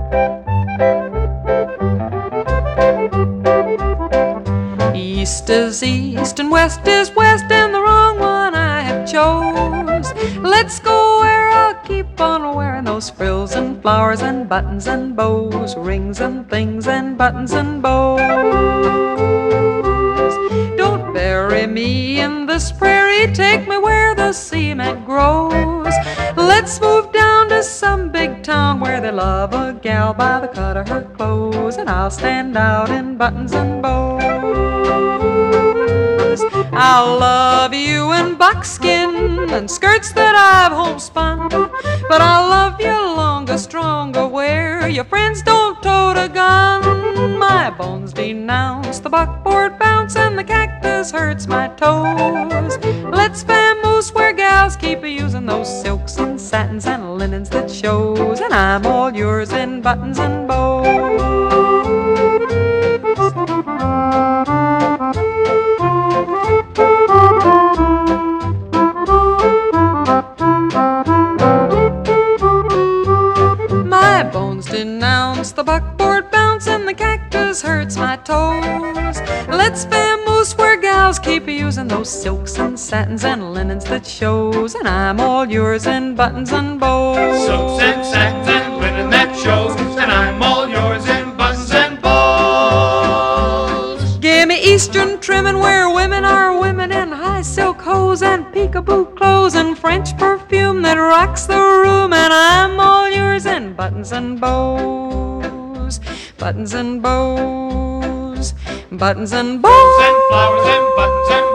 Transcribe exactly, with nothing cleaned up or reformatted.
East is east and west is west, and the wrong one I have chose. Let's go where I'll keep on wearing those frills and flowers and buttons and bows, rings and things and buttons and bows. Don't bury me in this prairie, take me where the cement grows. Let's move down to some big town where they love a gal by the cut of her clothes, and I'll stand out in buttons and bows. I'll love you in buckskin and skirts that I've homespun, but I'll love you longer, stronger, where your friends don't tote a gun. My bones denounce the buckboard bounce, and the cactus hurts my toes. Let's vamoose where gals keep using those silks and satins and linens that shows, and I'm all yours in buttons and bows. My bones denounce the buckboard bounce, and the cactus hurts my toes. Let's vamoose where gals keep using those silks and satins and linens that shows, and I'm all yours in buttons and bows. Silks and satins and linen that shows, and I'm all yours in buttons and bows. Give me Eastern trimming where women are women in high silk hose and peekaboo clothes and French perfume that rocks the room, and I'm all yours in buttons and bows, buttons and bows, buttons and bows. And flowers and buttons and